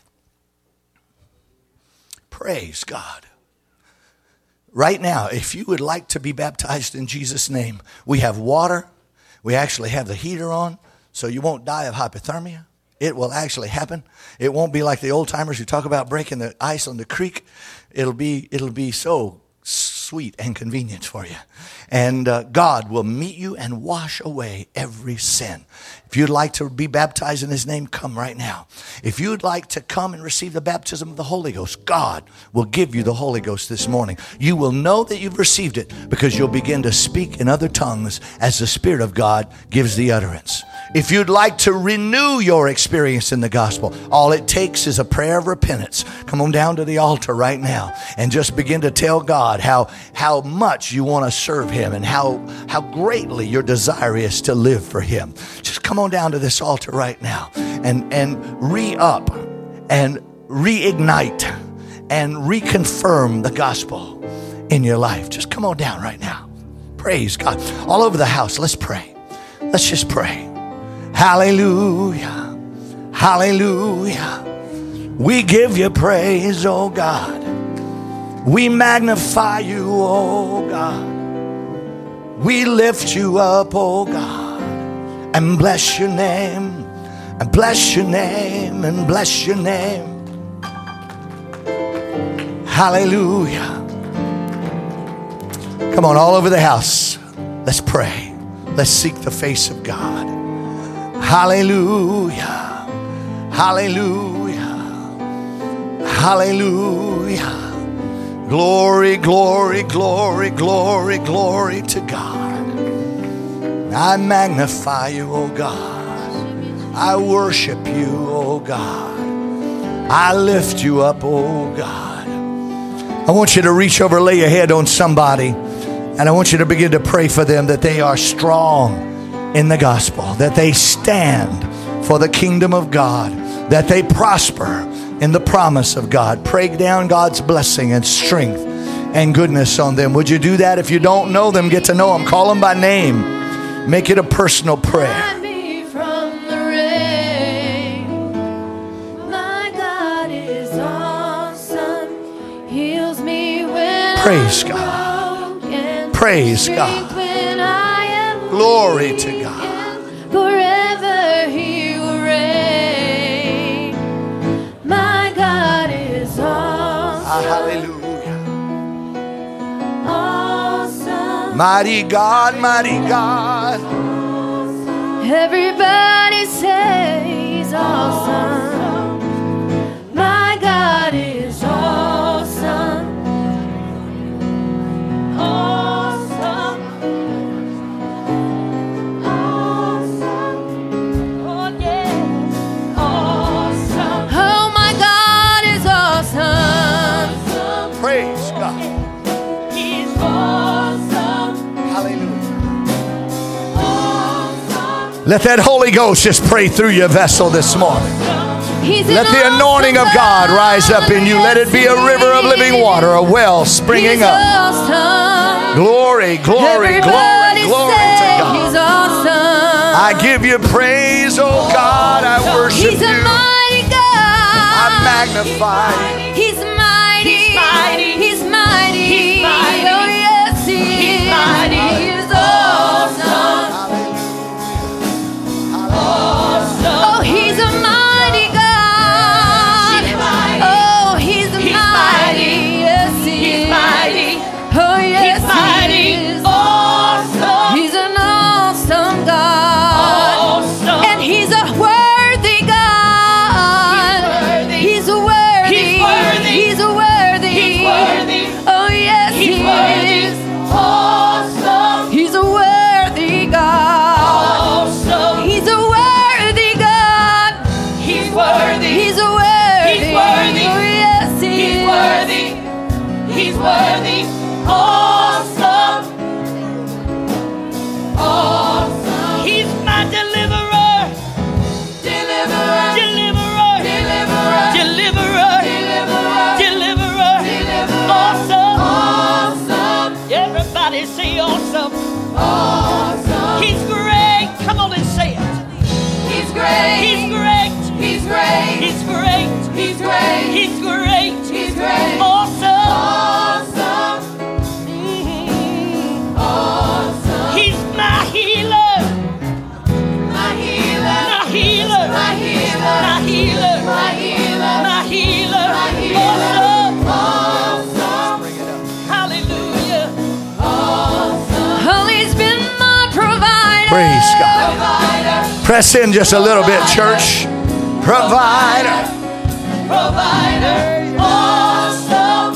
Praise God. Right now, if you would like to be baptized in Jesus' name, we have water. We actually have the heater on, so you won't die of hypothermia. It will actually happen. It won't be like the old timers who talk about breaking the ice on the creek. It'll be, it'll be so sweet and convenient for you. And uh, God will meet you and wash away every sin. If you'd like to be baptized in his name, come right now. If you'd like to come and receive the baptism of the Holy Ghost, God will give you the Holy Ghost this morning. You will know that you've received it because you'll begin to speak in other tongues as the Spirit of God gives the utterance. If you'd like to renew your experience in the gospel, all it takes is a prayer of repentance. Come on down to the altar right now and just begin to tell God how, how much you want to serve him and how, how greatly your desire is to live for him. Just come on down to this altar right now and, and re-up and reignite and reconfirm the gospel in your life. Just come on down right now. Praise God. All over the house, let's pray. Let's just pray. Hallelujah. Hallelujah. We give you praise, oh God. We magnify you, oh God. We lift you up, oh God, and bless your name, and bless your name, and bless your name. Hallelujah. Come on, all over the house. Let's pray. Let's seek the face of God. Hallelujah. Hallelujah. Hallelujah. Glory, glory, glory, glory, glory to God. I magnify you, oh God. I worship you, oh God. I lift you up, oh God. I want you to reach over, lay your head on somebody, and I want you to begin to pray for them that they are strong in the gospel, that they stand for the kingdom of God, that they prosper in the promise of God. Pray down God's blessing and strength and goodness on them. Would you do that? If you don't know them, get to know them. Call them by name. Make it a personal prayer. Praise God. Praise God. Glory to God. Forever He will reign. My God is awesome. Hallelujah. Awesome. Mighty God, mighty God. Everybody say He's awesome. My God is awesome. Awesome. Awesome. Oh yeah. Awesome. Oh my God is awesome. Praise God. He's awesome. Hallelujah. Awesome. Let that Holy Ghost just pray through your vessel this morning. He's Let the anointing of God rise up in you. Let it be a river of living water, a well springing up. Awesome. Glory, glory, glory, glory to He's God. awesome. I give you praise, oh God. I worship He's a you. mighty God. I magnify you. He's mighty. He's mighty. He's mighty. He's mighty. Oh yes, He is. He's mighty. He is awesome. Awesome. Oh, He's a mighty God. Oh, He's mighty. Yes, He is. Mighty. Oh yes, He is. Awesome. He's an awesome God. Awesome. And He's a worthy God. He's worthy. He's worthy. He's worthy. He's worthy. Oh yes, He is. Awesome. He's a worthy God. Awesome. He's a worthy God. He's worthy. He's worthy. He's worthy. Oh yes, He is. He's worthy. He's worthy. Awesome. Awesome. He's my deliverer. Deliverer. Deliverer. Deliverer. Deliverer. Deliverer. Deliverer. Awesome. Awesome. Everybody say awesome. Awesome. He's great. Come on and say it. He's great. He's great. He's great. He's great. He's great. He's great. He's great. Awesome. Awesome. Mm-hmm. Awesome. He's my healer. My healer. My healer. My healer. My healer. My healer. My healer. My healer. Awesome. Awesome. Hallelujah. Awesome. Oh, He's been my provider. Praise God. Provider. Press in just a little bit, church. Provider. Provider. Awesome.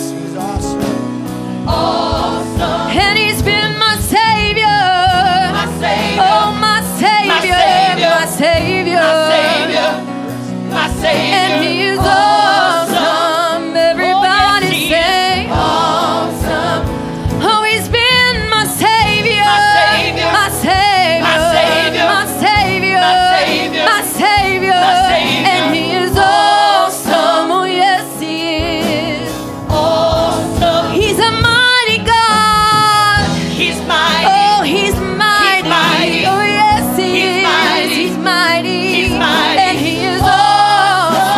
Awesome. And He's been my Savior. My Savior. Oh, my Savior. My Savior. My Savior. My Savior. And He is awesome. Everybody say awesome. Oh, He's been my Savior. My Savior. My Savior. My Savior. My Savior. My Savior. And He is awesome. Oh, yes, He is. Awesome. He's a mighty God. He's mighty. Oh, He's mighty. Oh, yes, He is. He's mighty. He's mighty. And He is awesome.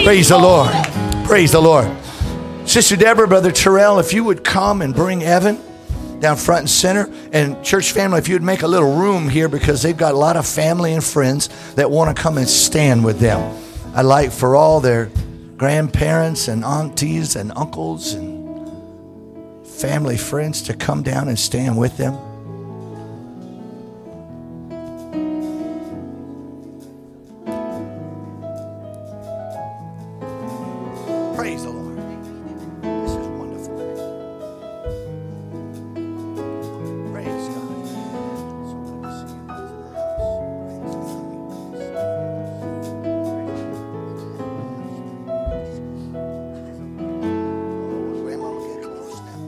Praise the Lord. Praise the Lord. Sister Deborah, Brother Terrell, if you would come and bring Evan down front and center. And church family, if you would make a little room here, because they've got a lot of family and friends that want to come and stand with them. I'd like for all their grandparents and aunties and uncles and family friends to come down and stand with them. Praise the Lord. This is wonderful. Praise God. So good to see you guys in the house. Oh, Grandma, get close now.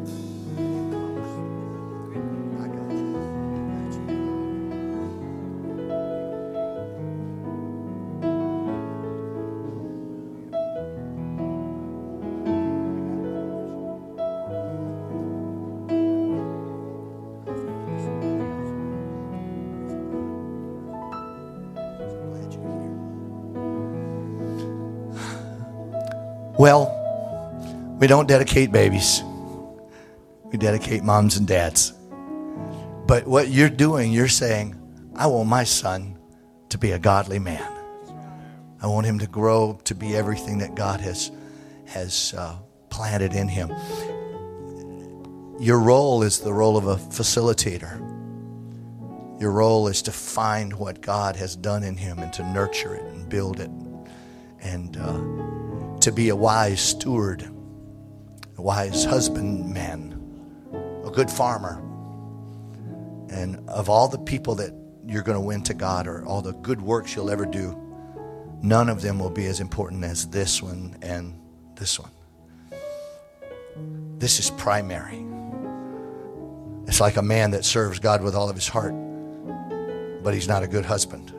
I got you. I got you. Well, we don't dedicate babies. We dedicate moms and dads. But what you're doing, you're saying, I want my son to be a godly man. I want him to grow to be everything that God has, has uh, planted in him. Your role is the role of a facilitator. Your role is to find what God has done in him and to nurture it and build it. And uh, to be a wise steward, a wise husbandman, a good farmer. And of all the people that you're going to win to God, or all the good works you'll ever do, none of them will be as important as this one and this one. This is primary. It's like a man that serves God with all of his heart, but he's not a good husband.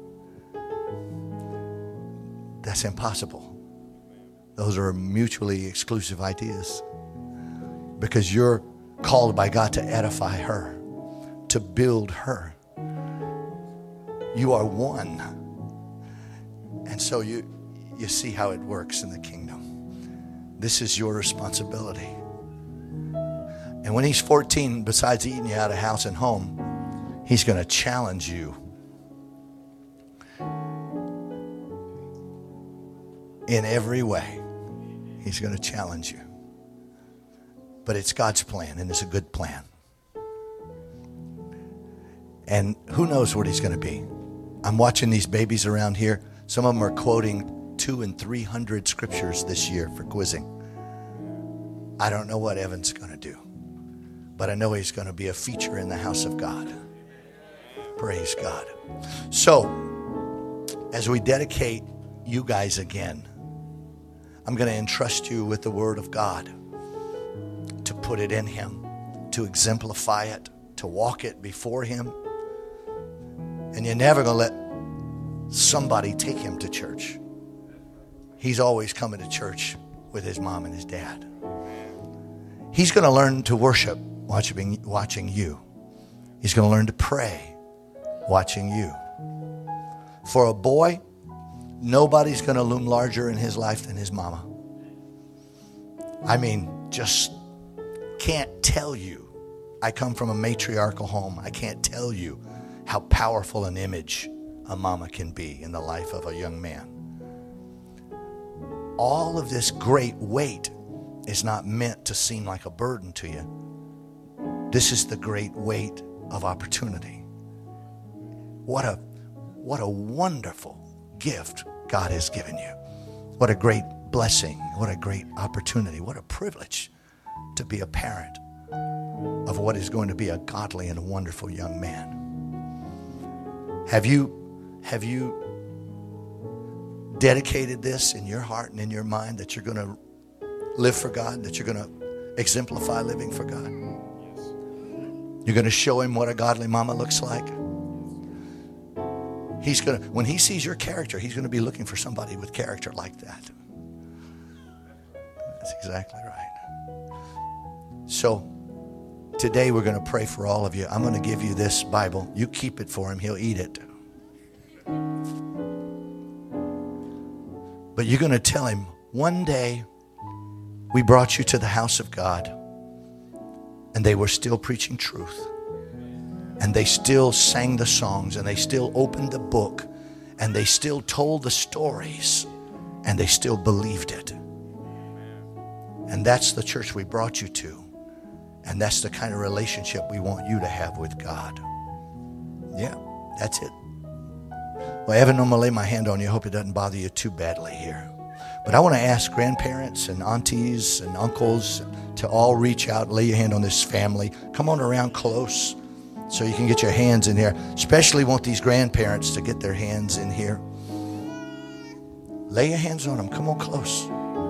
That's impossible. Those are mutually exclusive ideas, because you're called by God to edify her, to build her. You are one. And so you, you see how it works in the kingdom. This is your responsibility. And when he's fourteen, besides eating you out of house and home, he's going to challenge you in every way. He's going to challenge you. But it's God's plan, and it's a good plan. And who knows what he's going to be. I'm watching these babies around here. Some of them are quoting two and three hundred scriptures this year for quizzing. I don't know what Evan's going to do, but I know he's going to be a feature in the house of God. Praise God. So, as we dedicate you guys again, I'm going to entrust you with the Word of God to put it in him, to exemplify it, to walk it before him. And you're never going to let somebody take him to church. He's always coming to church with his mom and his dad. He's going to learn to worship watching, watching you. He's going to learn to pray watching you. For a boy, nobody's going to loom larger in his life than his mama. I mean, just can't tell you. I come from a matriarchal home. I can't tell you how powerful an image a mama can be in the life of a young man. All of this great weight is not meant to seem like a burden to you. This is the great weight of opportunity. What a, what a wonderful gift God has given you. What a great blessing. What a great opportunity. What a privilege to be a parent of what is going to be a godly and a wonderful young man. Have you, have you dedicated this in your heart and in your mind that you're going to live for God, that you're going to exemplify living for God? You're going to show him what a godly mama looks like? He's going to, when he sees your character, he's going to be looking for somebody with character like that. That's exactly right. So today we're going to pray for all of you. I'm going to give you this Bible. You keep it for him. He'll eat it. But you're going to tell him, one day we brought you to the house of God and they were still preaching truth. And they still sang the songs and they still opened the book and they still told the stories and they still believed it. And that's the church we brought you to. And that's the kind of relationship we want you to have with God. Yeah, that's it. Well, Evan, I'm going to lay my hand on you. I hope it doesn't bother you too badly here. But I want to ask grandparents and aunties and uncles to all reach out and lay your hand on this family. Come on around close so you can get your hands in here. Especially want these grandparents to get their hands in here. Lay your hands on them. Come on close.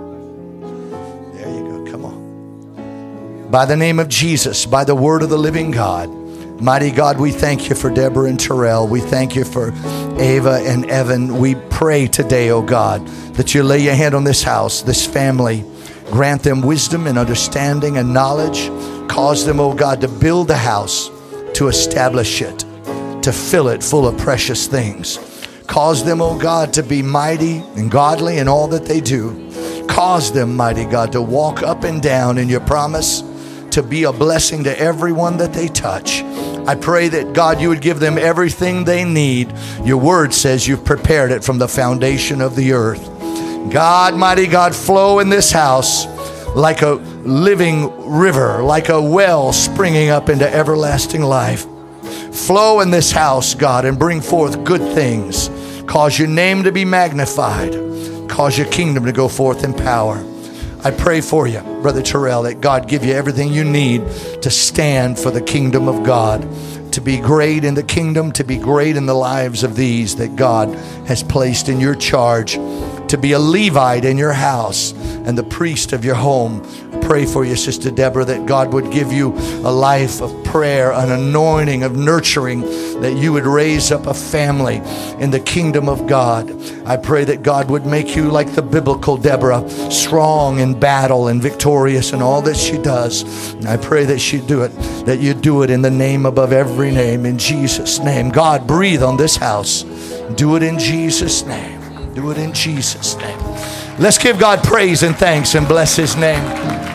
There you go. Come on. By the name of Jesus, by the word of the living God, mighty God, we thank you for Deborah and Terrell. We thank you for Ava and Evan. We pray today, oh God, that you lay your hand on this house, this family. Grant them wisdom and understanding and knowledge. Cause them, oh God, to build the house, to establish it, to fill it full of precious things. Cause them, oh God, to be mighty and godly in all that they do. Cause them, mighty God, to walk up and down in your promise, to be a blessing to everyone that they touch. I pray that, God, you would give them everything they need. Your word says you've prepared it from the foundation of the earth. God, mighty God, flow in this house like a living river, like a well springing up into everlasting life. Flow in this house, God, and bring forth good things. Cause your name to be magnified. Cause your kingdom to go forth in power. I pray for you, Brother Terrell, that God give you everything you need to stand for the kingdom of God, to be great in the kingdom, to be great in the lives of these that God has placed in your charge, to be a Levite in your house and the priest of your home. I pray for you, Sister Deborah, that God would give you a life of prayer, an anointing of nurturing, that you would raise up a family in the kingdom of God. I pray that God would make you like the biblical Deborah, strong in battle and victorious in all that she does. And I pray that she do it, that you do it in the name above every name, in Jesus' name. God, breathe on this house. Do it in Jesus' name. Do it in Jesus' name. Let's give God praise and thanks and bless his name.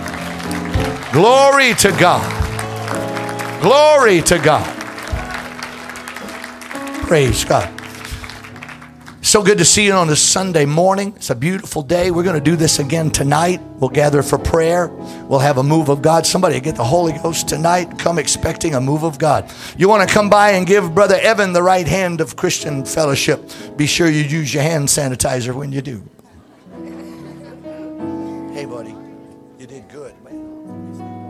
Glory to God. Glory to God. Praise God. So good to see you on a Sunday morning. It's a beautiful day. We're going to do this again tonight. We'll gather for prayer. We'll have a move of God. Somebody get the Holy Ghost tonight. Come expecting a move of God. You want to come by and give Brother Evan the right hand of Christian fellowship. Be sure you use your hand sanitizer when you do. Hey, buddy. You did good, man.